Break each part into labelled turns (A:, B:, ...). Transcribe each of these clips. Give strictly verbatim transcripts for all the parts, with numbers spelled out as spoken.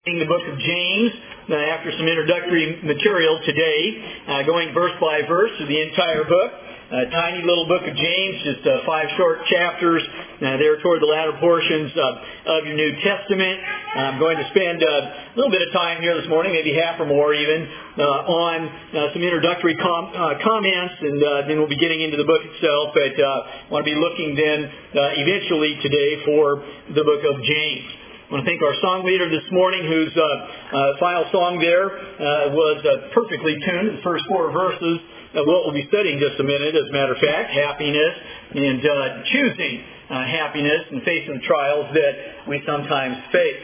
A: the book of James uh, after some introductory material today, uh, going verse by verse through the entire book. A tiny little book of James, just uh, five short chapters uh, there toward the latter portions uh, of your New Testament. I'm going to spend uh, a little bit of time here this morning, maybe half or more even, uh, on uh, some introductory com- uh, comments, and uh, then we'll be getting into the book itself. But uh, I want to be looking then uh, eventually today for the book of James. I want to thank our song leader this morning, whose uh, uh, final song there uh, was uh, perfectly tuned, the first four verses of what we'll be studying just a minute, as a matter of fact, happiness and uh, choosing uh, happiness and facing the trials that we sometimes face.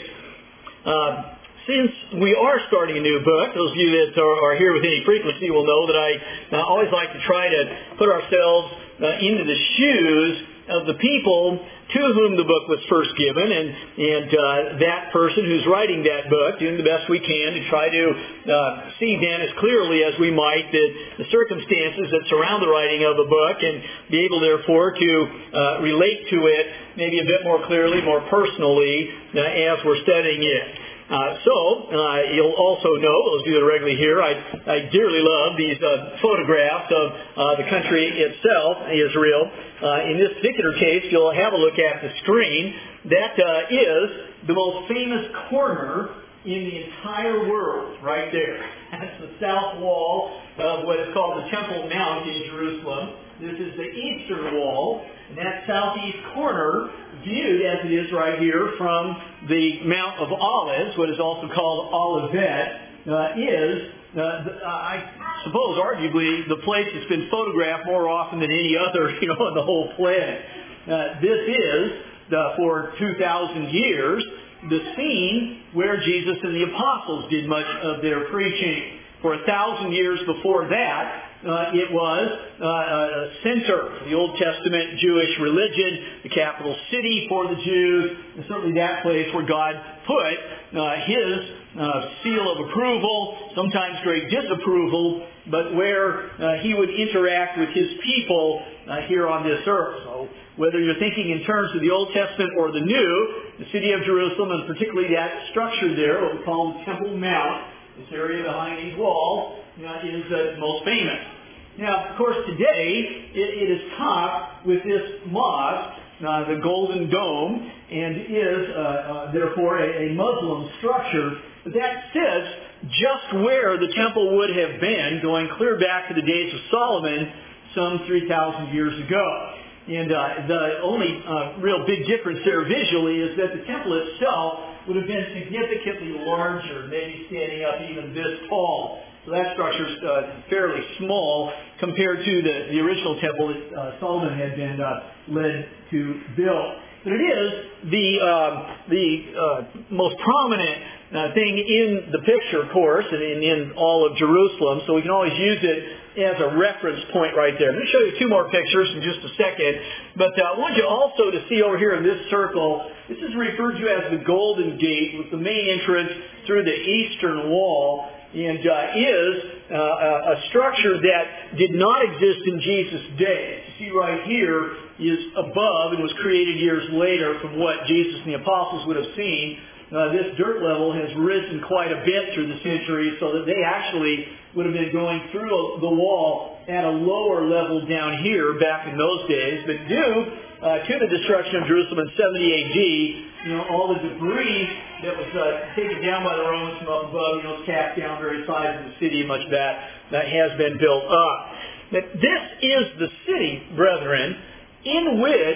A: Uh, since we are starting a new book, those of you that are, are here with any frequency will know that I uh, always like to try to put ourselves uh, into the shoes of the people to whom the book was first given, and, and uh, that person who's writing that book, doing the best we can to try to uh, see then as clearly as we might the, the circumstances that surround the writing of a book, and be able therefore to uh, relate to it maybe a bit more clearly, more personally uh, as we're studying it. Uh, so, uh, you'll also know, those of you that are regularly here, I, I dearly love these uh, photographs of uh, the country itself, Israel. Uh, in this particular case, you'll have a look at the screen. That uh, is the most famous corner in the entire world, right there. That's the south wall of what is called the Temple Mount in Jerusalem. This is the eastern wall, and that southeast corner, viewed as it is right here from the Mount of Olives, what is also called Olivet, uh, is, uh, the, I suppose, arguably the place that's been photographed more often than any other, you know, on the whole planet. Uh, this is, uh, for two thousand years, the scene where Jesus and the apostles did much of their preaching. For a thousand years before that, uh, it was uh, a center for the Old Testament Jewish religion, the capital city for the Jews, and certainly that place where God put uh, His uh, seal of approval, sometimes great disapproval, but where uh, He would interact with His people uh, here on this earth. So whether you're thinking in terms of the Old Testament or the New, the city of Jerusalem, and particularly that structure there, what we call the Temple Mount, this area behind these walls, you know, is uh, most famous. Now, of course, today it, it is topped with this mosque, uh, the Golden Dome, and is uh, uh, therefore a, a Muslim structure. But that sits just where the temple would have been, going clear back to the days of Solomon, some three thousand years ago. And uh, the only uh, real big difference there visually is that the temple itself would have been significantly larger, maybe standing up even this tall. So that structure is uh, fairly small compared to the, the original temple that uh, Solomon had been uh, led to build. But it is the um, the uh, most prominent uh, thing in the picture, of course, and in, in all of Jerusalem. So we can always use it as a reference point right there. I'm going to show you two more pictures in just a second. But uh, I want you also to see over here in this circle, this is referred to as the Golden Gate, with the main entrance through the eastern wall, and uh, is uh, a structure that did not exist in Jesus' day. You see right here is above and was created years later from what Jesus and the apostles would have seen. Uh, this dirt level has risen quite a bit through the centuries, so that they actually would have been going through the wall at a lower level down here back in those days. But due uh, to the destruction of Jerusalem in seventy A D, you know, all the debris that was uh, taken down by the Romans from up above, you know, cast down various sides of the city, much of that, that has been built up. But this is the city, brethren, in which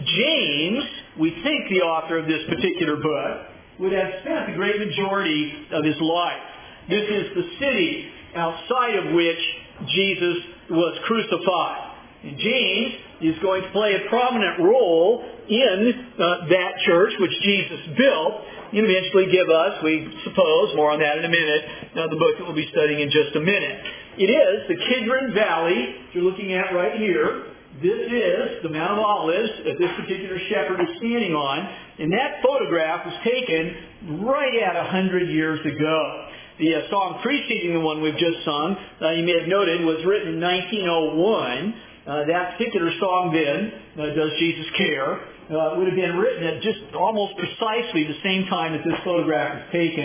A: James, we think the author of this particular book, would have spent the great majority of his life. This is the city outside of which Jesus was crucified. And James is going to play a prominent role in uh, that church which Jesus built, and eventually give us, we suppose, more on that in a minute, uh, the book that we'll be studying in just a minute. It is the Kidron Valley, which you're looking at right here. This is the Mount of Olives that this particular shepherd is standing on, and that photograph was taken right at one hundred years ago. The uh, song preceding the one we've just sung, uh, you may have noted, was written in nineteen oh one. Uh, that particular song then, uh, Does Jesus Care, uh, would have been written at just almost precisely the same time that this photograph was taken.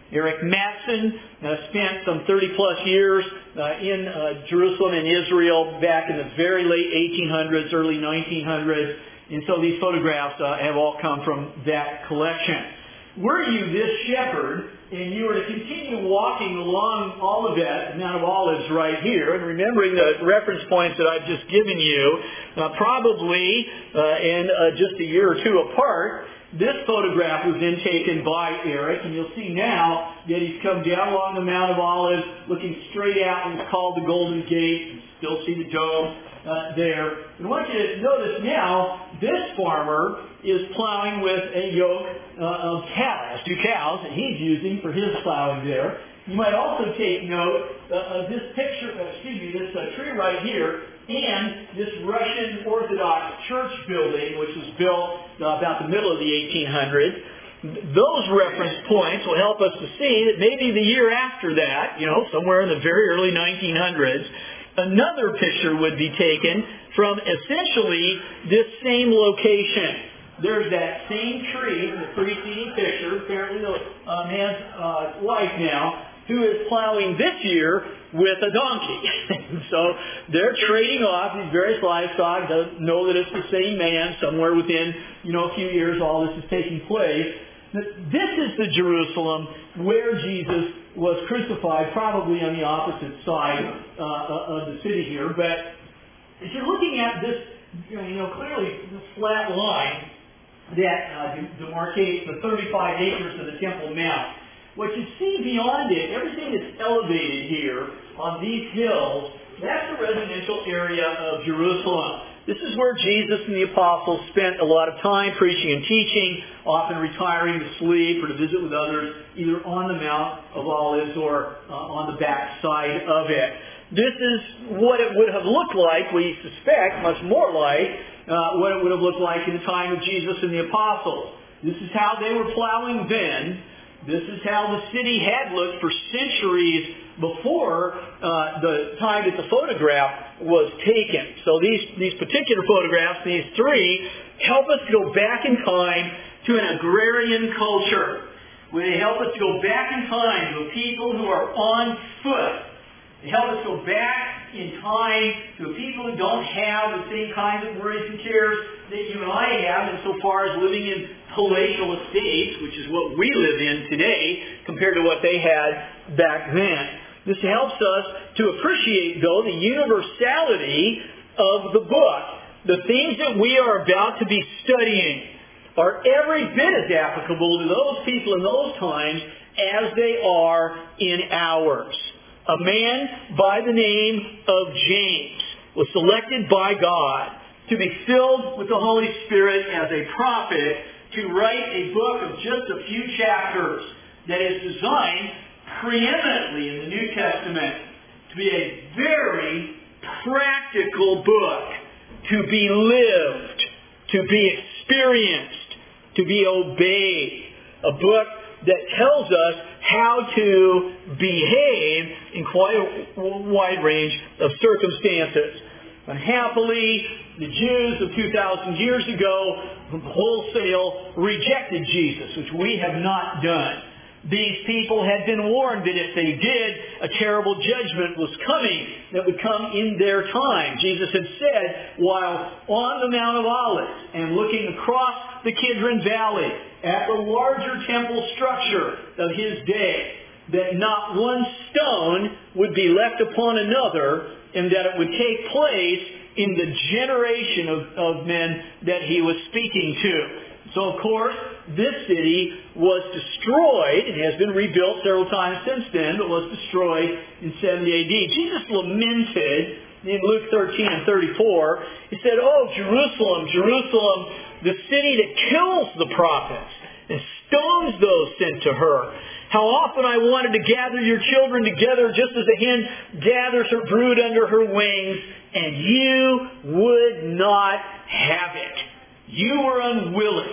A: Eric Mattson uh, spent some thirty plus years uh, in uh, Jerusalem and Israel back in the very late eighteen hundreds, early nineteen hundreds. And so these photographs uh, have all come from that collection. Were you this shepherd and you were to continue walking along Olivet, Mount of Olives right here, and remembering the reference points that I've just given you, uh, probably uh, in uh, just a year or two apart, this photograph was then taken by Eric, and you'll see now that he's come down along the Mount of Olives, looking straight out, and it's called the Golden Gate. You still see the dome uh, there. And I want you to notice now, this farmer is plowing with a yoke uh, of cows, two cows that he's using for his plowing there. You might also take note uh, of this picture, uh, excuse me, this uh, tree right here, and this Russian Orthodox church building, which was built uh, about the middle of the eighteen hundreds. Those reference points will help us to see that maybe the year after that, you know, somewhere in the very early nineteen hundreds, another picture would be taken from essentially this same location. There's that same tree in the preceding picture, apparently the uh, man's uh, wife now, who is plowing this year with a donkey. So they're trading off these various livestock. Doesn't know that it's the same man. Somewhere within, you know, a few years, all this is taking place. This is the Jerusalem where Jesus was crucified, probably on the opposite side uh, of the city here. But if you're looking at this, you know, clearly this flat line that uh, demarcates the thirty-five acres of the Temple Mount, what you see beyond it, everything that's elevated here on these hills, that's the residential area of Jerusalem. This is where Jesus and the apostles spent a lot of time preaching and teaching, often retiring to sleep or to visit with others, either on the Mount of Olives or uh, on the back side of it. This is what it would have looked like, we suspect, much more like uh, what it would have looked like in the time of Jesus and the apostles. This is how they were plowing then. This is how the city had looked for centuries before uh, the time that the photograph was taken. So these, these particular photographs, these three, help us go back in time to an agrarian culture. They help us go back in time to people who are on foot. They help us go back in time to people who don't have the same kinds of worries and cares that you and I have insofar as living in palatial estates, which is what we live in today compared to what they had back then. This helps us to appreciate, though, the universality of the book. The things that we are about to be studying are every bit as applicable to those people in those times as they are in ours. A man by the name of James was selected by God to be filled with the Holy Spirit as a prophet to write a book of just a few chapters that is designed preeminently in the New Testament to be a very practical book, to be lived, to be experienced, to be obeyed. A book that tells us how to behave in quite a wide range of circumstances. Unhappily, the Jews of two thousand years ago wholesale rejected Jesus, which we have not done. These people had been warned that if they did, a terrible judgment was coming that would come in their time. Jesus had said, while on the Mount of Olives and looking across the Kidron Valley at the larger temple structure of his day, that not one stone would be left upon another, and that it would take place in the generation of, of men that he was speaking to. So, of course, this city was destroyed and has been rebuilt several times since then, but was destroyed in seventy A D. Jesus lamented in Luke thirteen and thirty-four. He said, "Oh, Jerusalem, Jerusalem, the city that kills the prophets and stones those sent to her. How often I wanted to gather your children together just as a hen gathers her brood under her wings, and you would not have it. You were unwilling."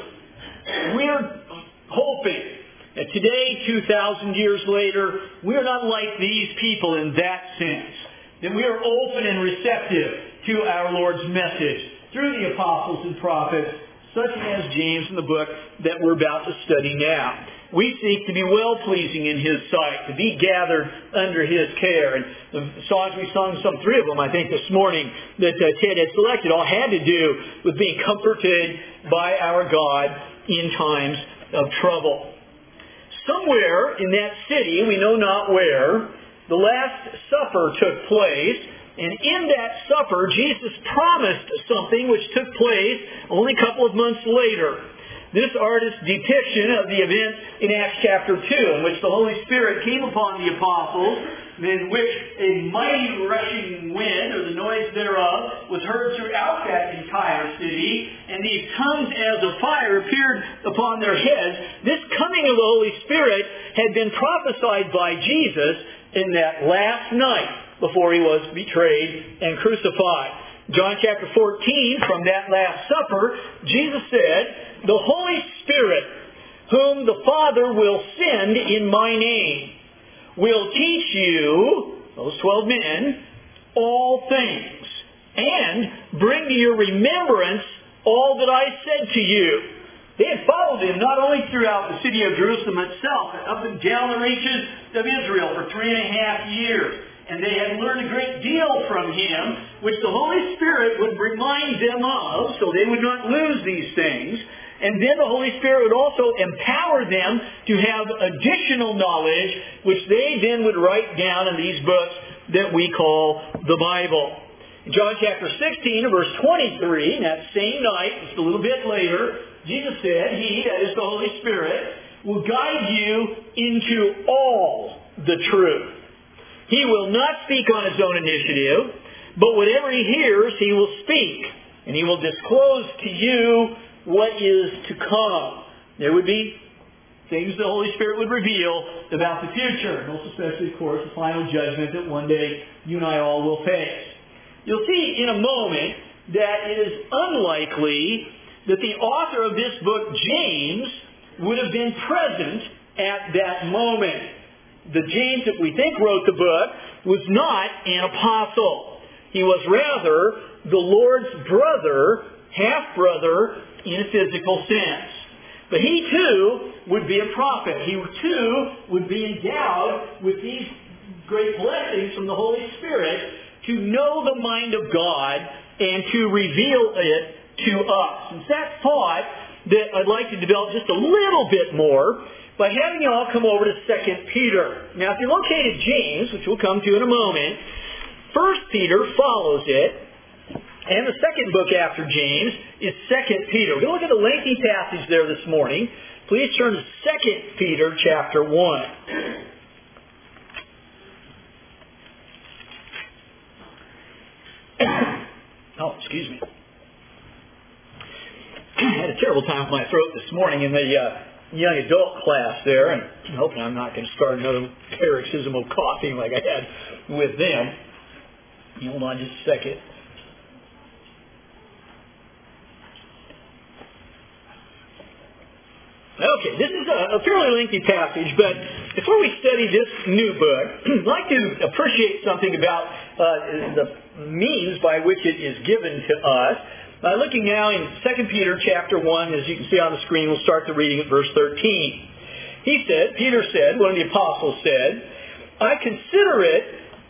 A: We're hoping that today, two thousand years later, we're not like these people in that sense. That we are open and receptive to our Lord's message through the apostles and prophets, such as James in the book that we're about to study now. we seek to be well-pleasing in His sight, to be gathered under His care. And the songs we sung, some three of them, I think, this morning that uh, Ted had selected, all had to do with being comforted by our God in times of trouble. Somewhere in that city, we know not where, the Last Supper took place, and in that supper, Jesus promised something which took place only a couple of months later. This artist's depiction of the event in Acts chapter two, in which the Holy Spirit came upon the apostles, in which a mighty rushing wind, or the noise thereof, was heard throughout that entire city, and these tongues as of fire appeared upon their heads. This coming of the Holy Spirit had been prophesied by Jesus in that last night before He was betrayed and crucified. John chapter fourteen, from that Last Supper, Jesus said, "The Holy Spirit, whom the Father will send in my name, will teach you," those twelve men, "all things, and bring to your remembrance all that I said to you." They had followed Him not only throughout the city of Jerusalem itself, but up and down the reaches of Israel for three and a half years. And they had learned a great deal from Him, which the Holy Spirit would remind them of, so they would not lose these things. And then the Holy Spirit would also empower them to have additional knowledge, which they then would write down in these books that we call the Bible. In John chapter sixteen, verse twenty-three, that same night, just a little bit later, Jesus said, He, that is the Holy Spirit, will guide you into all the truth. He will not speak on His own initiative, but whatever He hears, He will speak, and He will disclose to you what is to come. There would be things the Holy Spirit would reveal about the future, most especially, of course, the final judgment that one day you and I all will face. You'll see in a moment that it is unlikely that the author of this book, James, would have been present at that moment. The James that we think wrote the book was not an apostle. He was rather the Lord's brother, half-brother, in a physical sense. But he too would be a prophet. He too would be endowed with these great blessings from the Holy Spirit to know the mind of God and to reveal it to us. And it's that thought that I'd like to develop just a little bit more by having you all come over to Second Peter. Now, if you located James, which we'll come to in a moment, First Peter follows it, and the second book after James is Second Peter. We're going to look at a lengthy passage there this morning. Please turn to Second Peter chapter one. Oh, excuse me. I had a terrible time with my throat this morning in the uh, young adult class there, and I'm hoping I'm not going to start another paroxysmal coughing like I had with them. Hold on just a second. Okay, this is a, a fairly lengthy passage, but before we study this new book, I'd like to appreciate something about uh, the means by which it is given to us. Uh, looking now in Second Peter chapter one, as you can see on the screen, we'll start the reading at verse thirteen. He said, Peter said, one of the apostles said, "I consider it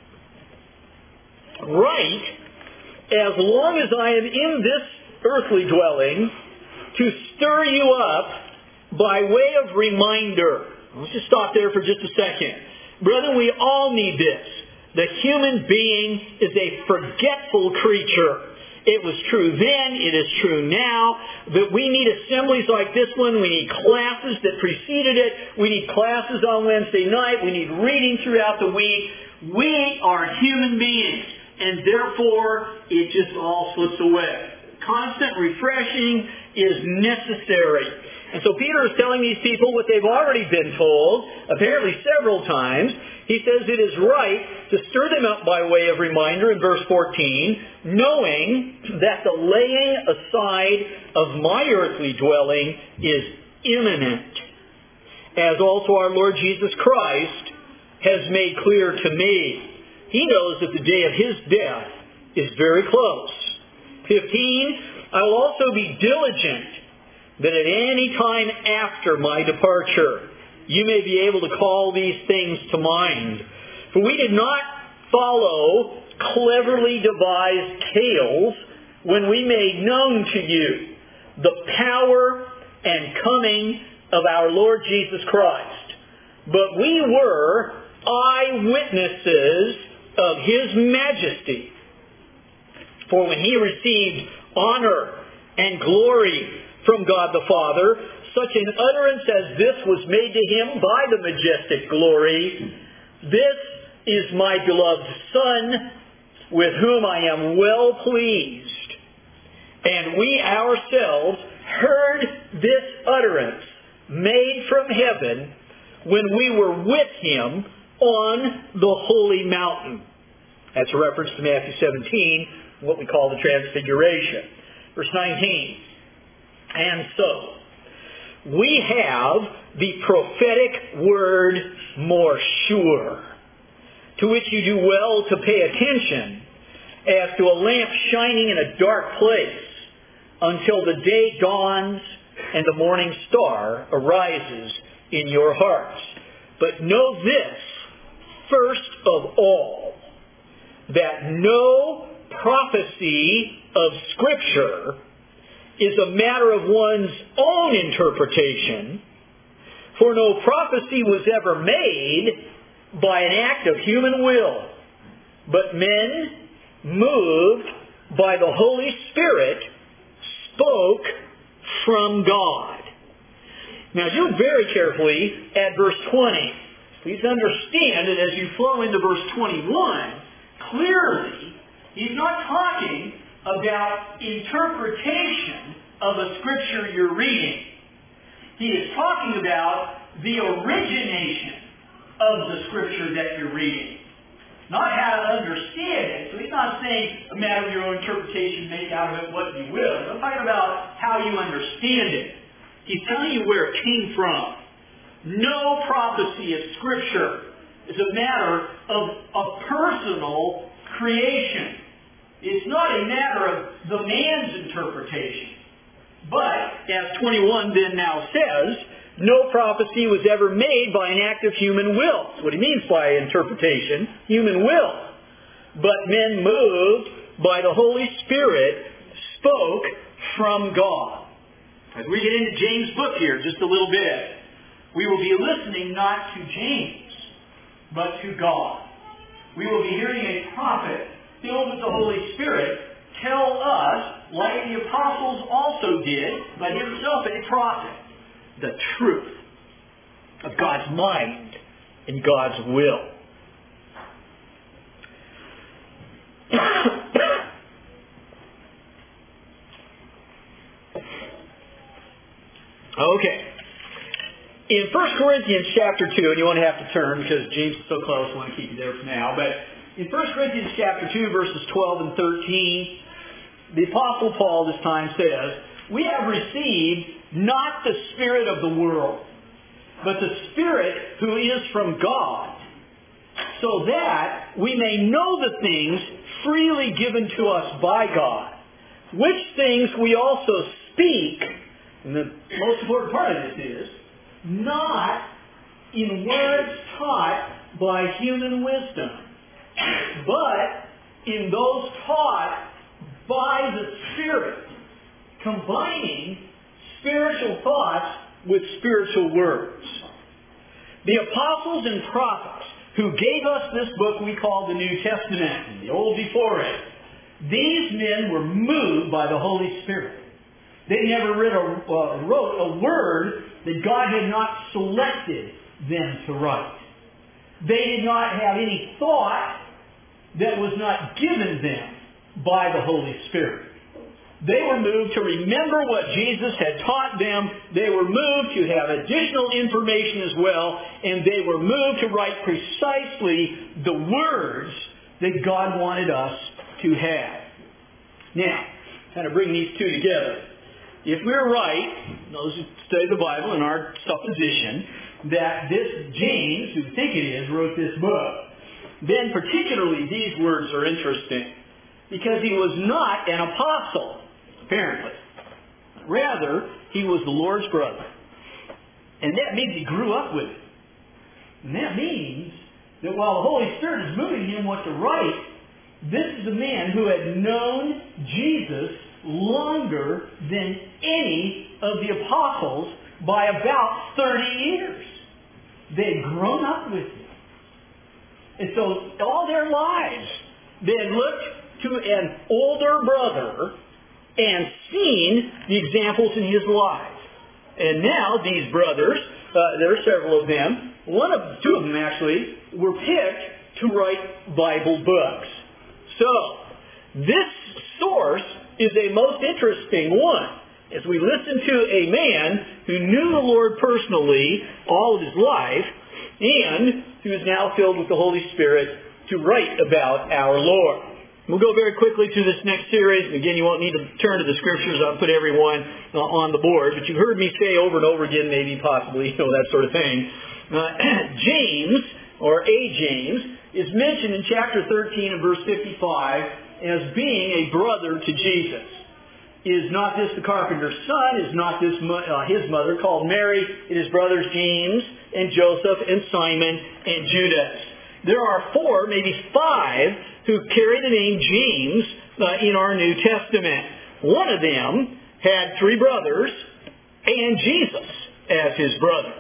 A: right, as long as I am in this earthly dwelling, to stir you up by way of reminder." Let's just stop there for just a second. Brethren, we all need this. The human being is a forgetful creature. It was true then, it is true now, but we need assemblies like this one. We need classes that preceded it. We need classes on Wednesday night. We need reading throughout the week. We are human beings, and therefore it just all slips away. Constant refreshing is necessary. And so Peter is telling these people what they've already been told, apparently several times. He says it is right to stir them up by way of reminder in verse fourteen, knowing that the laying aside of my earthly dwelling is imminent, as also our Lord Jesus Christ has made clear to me. He knows that the day of His death is very close. fifteen, I will also be diligent that at any time after my departure you may be able to call these things to mind. For we did not follow cleverly devised tales when we made known to you the power and coming of our Lord Jesus Christ. But we were eyewitnesses of His majesty. For when He received honor and glory from God the Father, such an utterance as this was made to Him by the majestic glory, "This is my beloved Son, with whom I am well pleased." And we ourselves heard this utterance made from heaven when we were with Him on the holy mountain. That's a reference to Matthew seventeen, what we call the Transfiguration. Verse nineteen. And so, we have the prophetic word more sure, to which you do well to pay attention, as to a lamp shining in a dark place, until the day dawns and the morning star arises in your hearts. But know this, first of all, that no prophecy of Scripture is a matter of one's own interpretation, for no prophecy was ever made by an act of human will, but men, moved by the Holy Spirit, spoke from God. Now, look very carefully at verse twenty. Please understand that as you flow into verse twenty-one, clearly, he's not talking about interpretation of a Scripture you're reading. He is talking about the origination of the Scripture that you're reading. Not how to understand it. So he's not saying a matter of your own interpretation, make out of it what you will. I'm talking about how you understand it. He's telling you where it came from. No prophecy of Scripture is a matter of a personal creation. It's not a matter of the man's interpretation. But, as twenty-one then now says, no prophecy was ever made by an act of human will. That's what he means by interpretation, human will. But men moved by the Holy Spirit spoke from God. As we get into James' book here just a little bit, we will be listening not to James, but to God. We will be hearing a prophet filled with the Holy Spirit tell us, like the apostles also did, but himself a prophet, the truth of God's mind and God's will. Okay. In First Corinthians chapter two, and you won't have to turn because James is so close, I want to keep you there for now, but in First Corinthians chapter two, verses twelve and thirteen, the Apostle Paul this time says, "We have received not the spirit of the world, but the Spirit who is from God, so that we may know the things freely given to us by God, which things we also speak," and the most important part of this is, "not in words taught by human wisdom, but in those taught by the Spirit, combining spiritual thoughts with spiritual words." The apostles and prophets who gave us this book we call the New Testament, and the Old before it, these men were moved by the Holy Spirit. They never read a, uh, wrote a word that God had not selected them to write. They did not have any thought that was not given them by the Holy Spirit. They were moved to remember what Jesus had taught them. They were moved to have additional information as well. And they were moved to write precisely the words that God wanted us to have. Now, kind of bring these two together. If we're right, those who study the Bible in our supposition, that this James, who we think it is, wrote this book, then particularly these words are interesting. Because he was not an apostle, apparently. Rather, he was the Lord's brother.
B: And that means he grew up with it. And that means that while the Holy Spirit is moving him what to write, this is a man who had known Jesus longer than any of the apostles by about thirty years. They had grown up with him. And so all their lives, they had looked to an older brother and seen the examples in his life. And now these brothers, uh, there are several of them, one of, two of them actually, were picked to write Bible books. So, this source is a most interesting one. As we listen to a man who knew the Lord personally all of his life, and who is now filled with the Holy Spirit to write about our Lord. We'll go very quickly through this next series. Again, you won't need to turn to the Scriptures. I'll put everyone uh, on the board. But you've heard me say over and over again, maybe, possibly, you know, that sort of thing. Uh, James, or a James, is mentioned in chapter thirteen and verse fifty-five as being a brother to Jesus. Is not this the carpenter's son? Is not this uh, his mother called Mary? And his brothers James and Joseph and Simon and Judas. There are four, maybe five, who carry the name James uh, in our New Testament. One of them had three brothers and Jesus as his brother.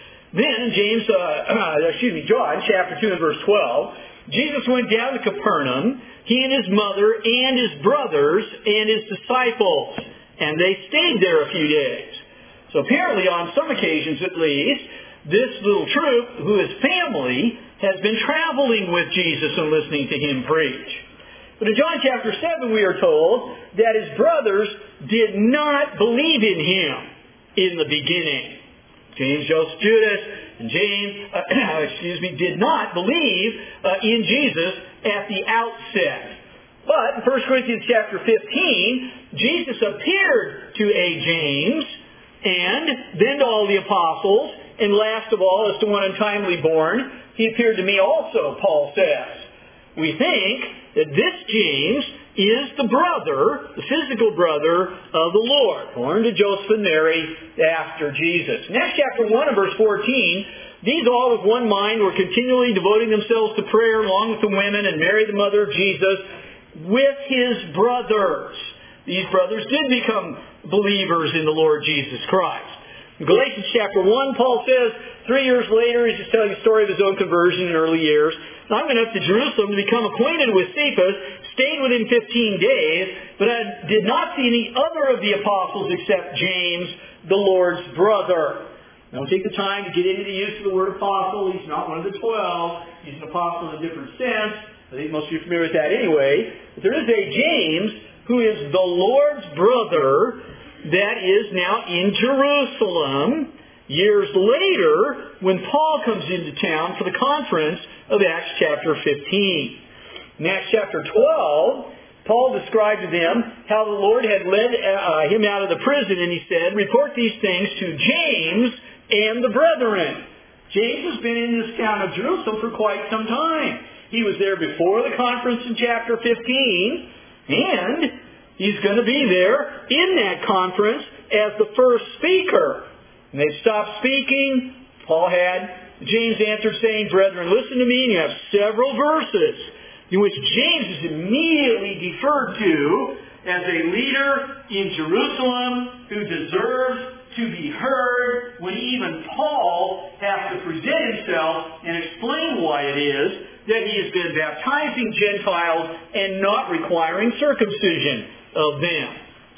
B: Then James, uh, uh, excuse me, John, chapter two and verse twelve, Jesus went down to Capernaum, he and his mother and his brothers and his disciples, and they stayed there a few days. So apparently, on some occasions at least, this little troop, who is family, has been traveling with Jesus and listening to him preach. But in John chapter seven, we are told that his brothers did not believe in him in the beginning. James, Joseph, Judas, and James, uh, excuse me, did not believe uh, in Jesus at the outset. But in First Corinthians chapter fifteen, Jesus appeared to a James, and then to all the apostles, and last of all, as to one untimely born, he appeared to me also, Paul says. We think that this James is the brother, the physical brother of the Lord, born to Joseph and Mary after Jesus. In Acts chapter one and verse fourteen, these all with one mind were continually devoting themselves to prayer along with the women and Mary the mother of Jesus with his brothers. These brothers did become believers in the Lord Jesus Christ. In Galatians chapter one, Paul says, three years later, he's just telling the story of his own conversion in early years. I went up to Jerusalem to become acquainted with Cephas, stayed with him fifteen days, but I did not see any other of the apostles except James, the Lord's brother. Don't take the time to get into the use of the word apostle. He's not one of the twelve. He's an apostle in a different sense. I think most of you are familiar with that anyway. But there is a James who is the Lord's brother that is now in Jerusalem years later when Paul comes into town for the conference of Acts chapter fifteen. In Acts chapter twelve, Paul described to them how the Lord had led uh, him out of the prison, and he said, report these things to James and the brethren. James has been in this town of Jerusalem for quite some time. He was there before the conference in chapter fifteen, and he's going to be there in that conference as the first speaker. And they stopped speaking. Paul had, James answered saying, brethren, listen to me. And you have several verses in which James is immediately deferred to as a leader in Jerusalem who deserves to be heard, when even Paul has to present himself and explain why it is that he has been baptizing Gentiles and not requiring circumcision of them.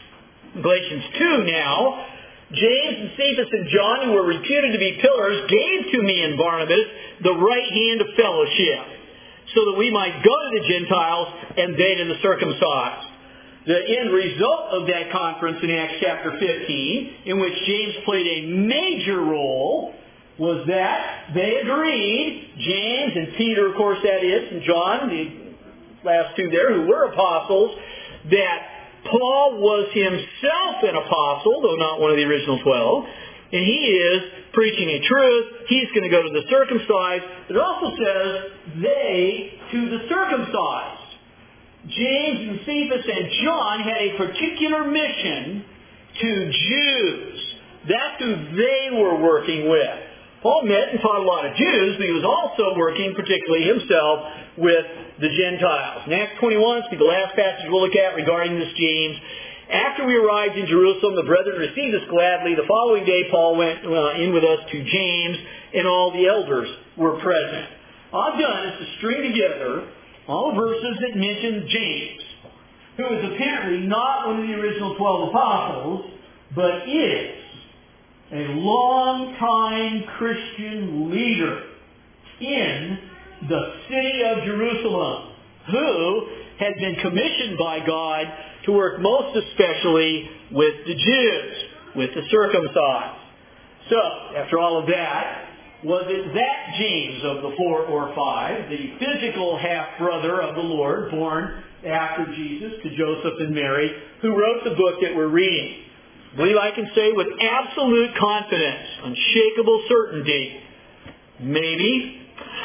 B: In Galatians two now, James and Cephas and John, who were reputed to be pillars, gave to me and Barnabas the right hand of fellowship, so that we might go to the Gentiles and they to the circumcised. The end result of that conference in Acts chapter fifteen, in which James played a major role, was that they agreed, James and Peter, of course that is, and John, the last two there, who were apostles, that Paul was himself an apostle, though not one of the original twelve, and he is preaching a truth. He's going to go to the circumcised. It also says, they to the circumcised. James and Cephas and John had a particular mission to Jews
A: That's who they were working with. Paul met and taught a lot of Jews, but he was also working, particularly himself, with the Gentiles. In Acts twenty-one, will be the last passage we'll look at regarding this James. After we arrived in Jerusalem, the brethren received us gladly. The following day, Paul went uh, in with us to James, and all the elders were present. All I've done is to string together all the verses that mention James, who is apparently not one of the original twelve apostles, but is a long-time Christian leader in the city of Jerusalem, who had been commissioned by God to work most especially with the Jews, with the circumcised. So, after all of that, was it that James of the four or five, the physical half-brother of the Lord, born after Jesus to Joseph and Mary, who wrote the book that we're reading? I believe I can say with absolute confidence, unshakable certainty, maybe,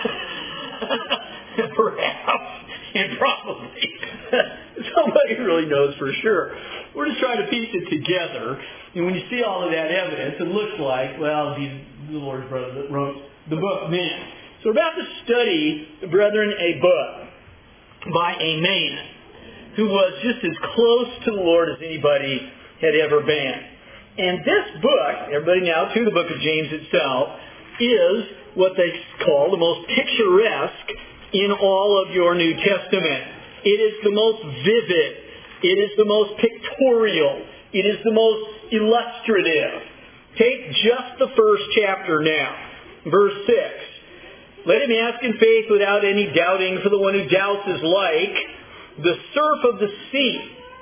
A: perhaps, and probably. Somebody really knows for sure. We're just trying to piece it together. And when you see all of that evidence, it looks like, well, he's the Lord's brother that wrote the book, man. So we're about to study, brethren, a book by a man who was just as close to the Lord as anybody had ever been. And this book, everybody now to the book of James itself, is what they call the most picturesque in all of your New Testament. It is the most vivid. It is the most pictorial. It is the most illustrative. Take just the first chapter now. Verse six. Let him ask in faith without any doubting, for the one who doubts is like the surf of the sea,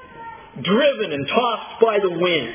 A: driven and tossed by the wind.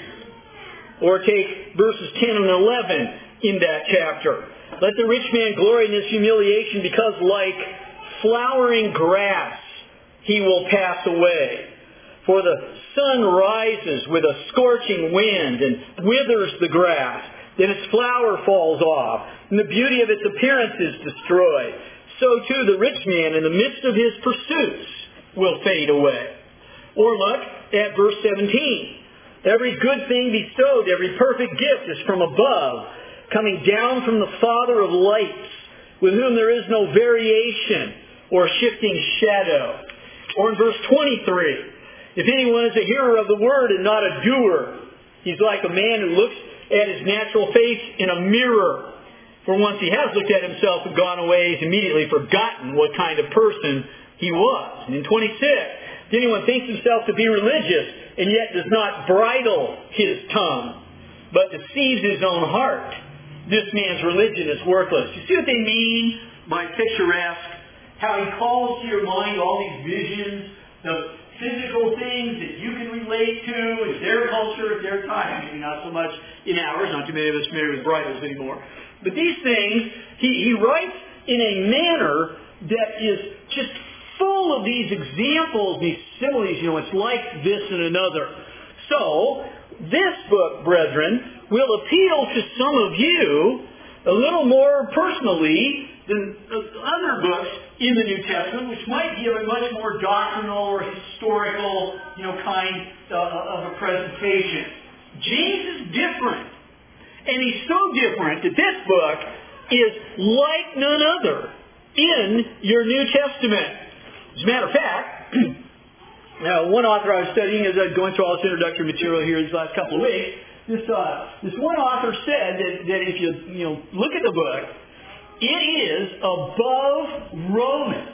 A: Or take verses ten and eleven in that chapter. Let the rich man glory in his humiliation, because like flowering grass he will pass away. For the sun rises with a scorching wind and withers the grass. Then its flower falls off, and the beauty of its appearance is destroyed. So too the rich man in the midst of his pursuits will fade away. Or look at verse seventeen. Every good thing bestowed, every perfect gift is from above, coming down from the Father of lights, with whom there is no variation or shifting shadow. Or in verse twenty-three, if anyone is a hearer of the word and not a doer, he's like a man who looks at his natural face in a mirror. For once he has looked at himself and gone away, he's immediately forgotten what kind of person he was. And in twenty-six, if anyone thinks himself to be religious and yet does not bridle his tongue, but deceives his own heart, this man's religion is worthless. You see what they mean by picturesque? How he calls to your mind all these visions of physical things that you can relate to in their culture at their time. Maybe not so much in ours. Not too many of us familiar with bridles anymore. But these things, he, he writes in a manner that is just full of these examples, these similes. You know, it's like this and another. So, this book, brethren, will appeal to some of you a little more personally than other books in the New Testament, which might give a much more doctrinal or historical, you know, kind uh, of a presentation. James is different. And he's so different that this book is like none other in your New Testament. As a matter of fact, now one author I was studying as I was going through all this introductory material here these last couple of weeks, this uh, this one author said that, that if you you know look at the book, it is above Romans,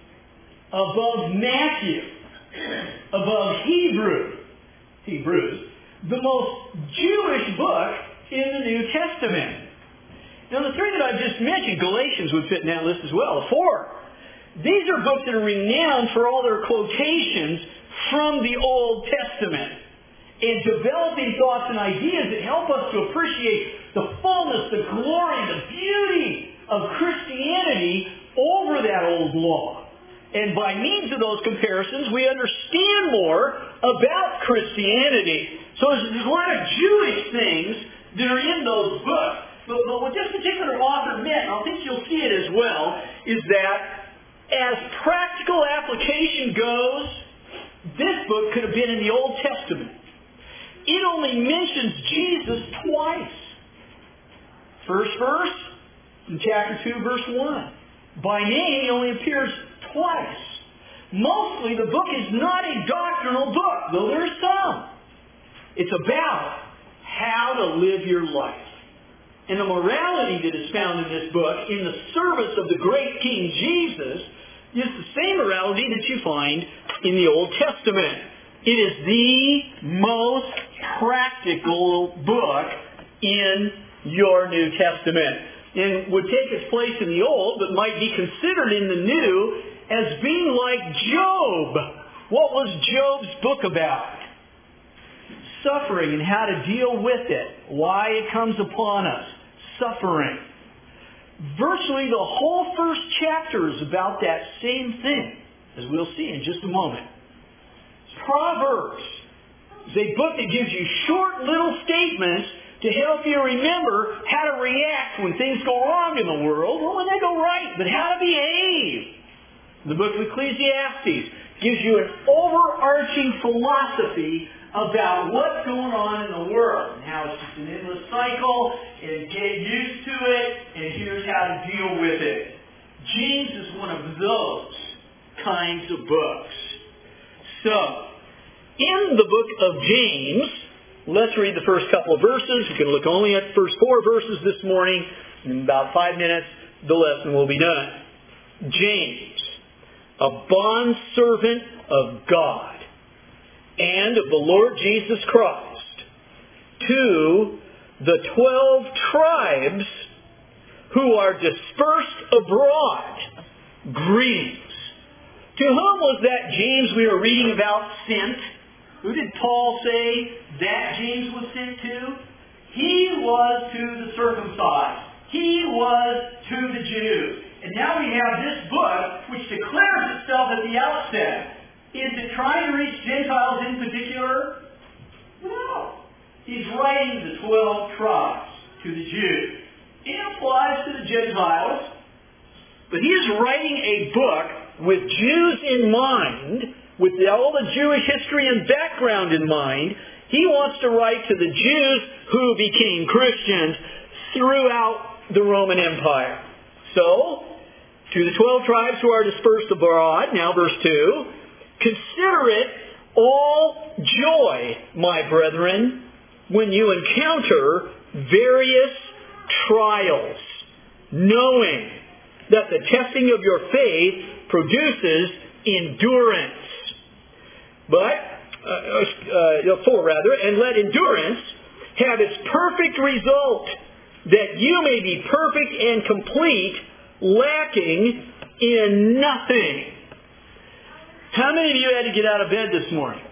A: above Matthew, above Hebrew, Hebrews, the most Jewish book in the New Testament. Now the three that I've just mentioned, Galatians would fit in that list as well, four. These are books that are renowned for all their quotations from the Old Testament and developing thoughts and ideas that help us to appreciate the fullness, the glory, the beauty of Christianity over that old law. And by means of those comparisons, we understand more about Christianity. So there's a lot of Jewish things that are in those books. But, but what this particular author meant, and I think you'll see it as well, is that as practical application goes, this book could have been in the Old Testament.
B: it only mentions Jesus twice. First verse, in chapter two, verse one. By name, he only appears twice. Mostly, the book is not a doctrinal book, though there are some. It's about how to live your life. And the morality that is found in this book, in the service of the great King Jesus, is the same morality that you find in the Old Testament. It is the most practical book in your New Testament. And would take its place in the Old, but might be considered in the New as being like Job. What was Job's book about? Suffering and how to deal with it. Why it comes upon us. Suffering. Virtually the whole first chapter is about that same thing, as we'll see in just a moment. Proverbs is a book that gives you short little statements to help you remember how to react when things go wrong in the world, or when they go right, but how to behave. The book of Ecclesiastes gives you an overarching philosophy about what's going on in the world, and how it's just an endless cycle, and get used to it, and here's how to deal with it. James is one of those kinds of books. So, in the book of James, let's read the first couple of verses. We can look only at the first four verses this morning. In about five minutes, the lesson will be done. James, a bondservant of God and of the Lord Jesus Christ, to the twelve tribes who are dispersed abroad, greetings. To whom was that James we were reading about sent? Who did Paul say that James was sent to? He was to the circumcised. He was to the Jews. And now we have this book which declares itself at the outset. Is it trying to reach Gentiles in particular? No. He's writing to the twelve tribes, to the Jews. It applies to the Gentiles, but he is writing a book with Jews in mind, with all the Jewish history and background in mind. He wants to write to the Jews who became Christians throughout the Roman Empire. So, to the twelve tribes who are dispersed abroad, now verse two, consider it all joy, my brethren, when you encounter various trials, knowing that the testing of your faith produces endurance. But, uh, uh, for rather, and let endurance have its perfect result, that you may be perfect and complete, lacking in nothing. How many of you had to get out of bed this morning?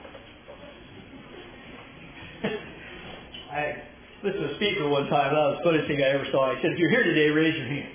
B: I listened to a speaker one time. That was the funniest thing I ever saw. He said, if you're here today, raise your hand.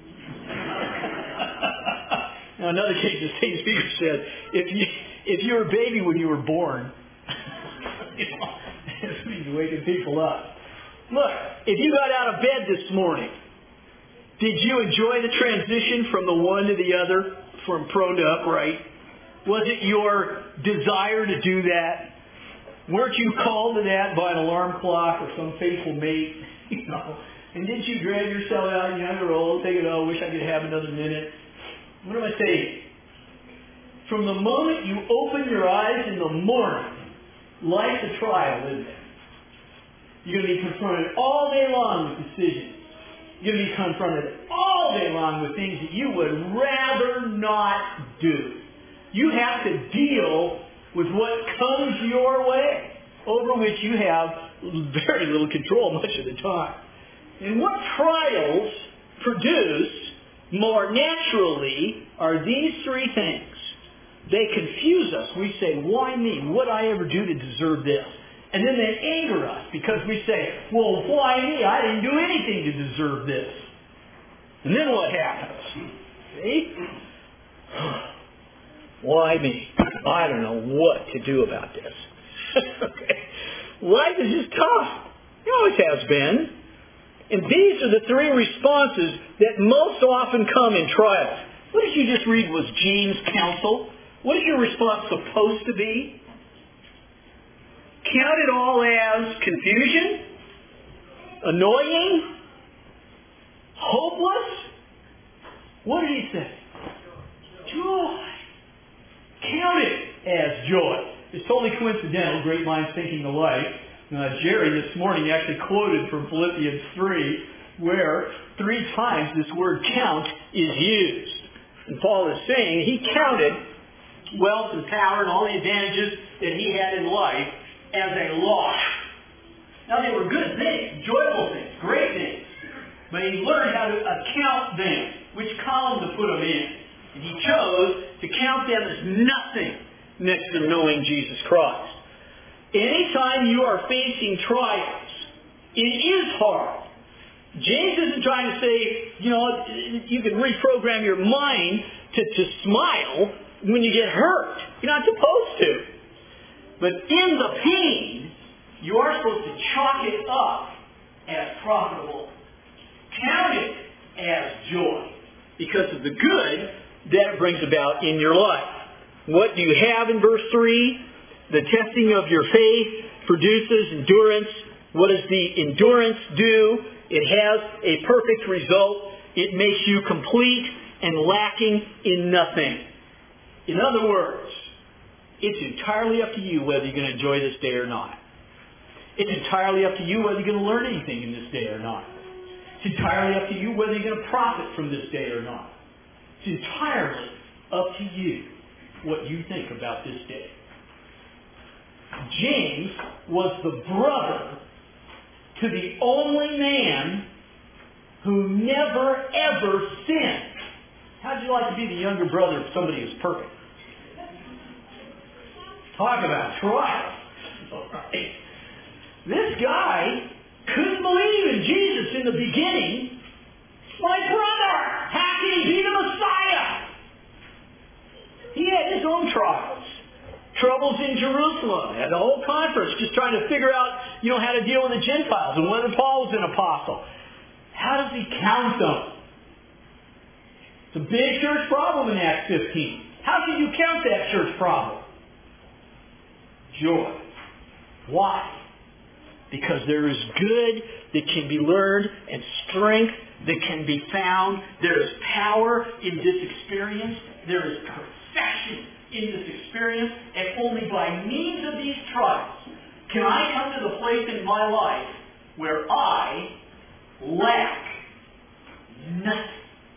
B: Now, another case, the same speaker said, if you if you were a baby when you were born, you know, this means waking people up. Look, if you got out of bed this morning, did you enjoy the transition from the one to the other, from prone to upright? Was it your desire to do that? Weren't you called to that by an alarm clock or some faithful mate? You know, and didn't you drag yourself out, young or old, thinking, oh, I wish I could have another minute? What am I saying? From the moment you open your eyes in the morning, life's a trial, isn't it? You're going to be confronted all day long with decisions. You're going to be confronted all day long with things that you would rather not do. You have to deal with what comes your way, over which you have very little control much of the time. And what trials produce more naturally are these three things. They confuse us. We say, why me? What did I ever do to deserve this? And then they anger us because we say, well, why me? I didn't do anything to deserve this. And then what happens? See? Why me? I don't know what to do about this. Okay. Life is just tough. It always has been. And these are the three responses that most often come in trials. What did you just read was James' counsel? What is your response supposed to be? count it all as confusion, annoying, hopeless? What did he say? Joy. Count it as joy. It's totally coincidental, great minds thinking alike. Uh, Jerry this morning actually quoted from Philippians three, where three times this word count is used. And Paul is saying he counted wealth and power and all the advantages that he had in life as a loss. Now they were good things, joyful things, great things. But he learned how to account them, which column to put them in. And he chose to count them as nothing next to knowing Jesus Christ. Anytime you are facing trials, it is hard. James isn't trying to say, you know, you can reprogram your mind to, to smile when you get hurt. You're not supposed to. But in the pain, you are supposed to chalk it up as profitable. Count it as joy because of the good that it brings about in your life. What do you have in verse three? The testing of your faith produces endurance. What does the endurance do? It has a perfect result. It makes you complete and lacking in nothing. In other words, it's entirely up to you whether you're going to enjoy this day or not. It's entirely up to you whether you're going to learn anything in this day or not. It's entirely up to you whether you're going to profit from this day or not. It's entirely up to you what you think about this day. James was the brother to the only man who never ever sinned. How'd you like to be the younger brother of somebody who's perfect? Talk about trial. All right. This guy couldn't believe in Jesus in the beginning. My brother, how can he be the Messiah? He had his own trials. Troubles in Jerusalem. Had the whole conference just trying to figure out, you know, how to deal with the Gentiles and whether Paul was an apostle. How does he count them? It's a big church problem in Acts fifteen. How can you count that church problem? Joy. Why? Because there is good that can be learned and strength that can be found. There is power in this experience. There is perfection in this experience. And only by means of these trials can I come to the place in my life where I lack nothing.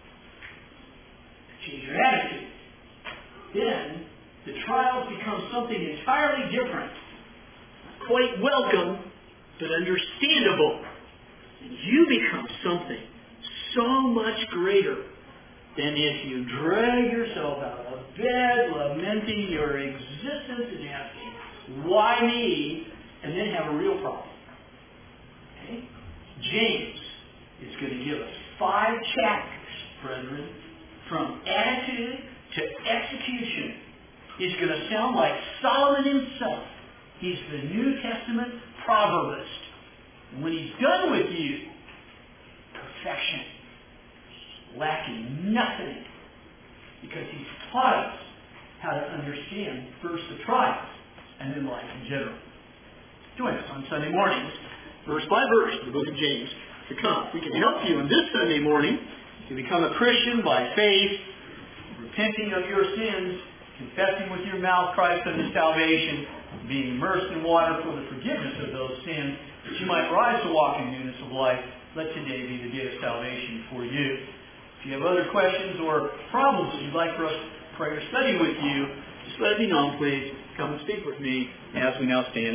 B: Change your attitude. Then the trials become something entirely different. Quite welcome, but understandable. And you become something so much greater than if you drag yourself out of bed, lamenting your existence and asking, why me? And then have a real problem. Okay? James is going to give us five chapters, brethren, from attitude to execution. He's going to sound like Solomon himself. He's the New Testament proverbist. And when he's done with you, perfection, lacking nothing, because he's taught us how to understand first the trials and then life in general. Join us on Sunday mornings, verse by verse, the book of James to come. We can help you on this Sunday morning to become a Christian by faith, repenting of your sins, confessing with your mouth Christ unto salvation, being immersed in water for the forgiveness of those sins, that you might rise to walk in newness of life. Let today be the day of salvation for you. If you have other questions or problems that you'd like for us to pray or study with you, just let me know, please. Come and speak with me as we now stand.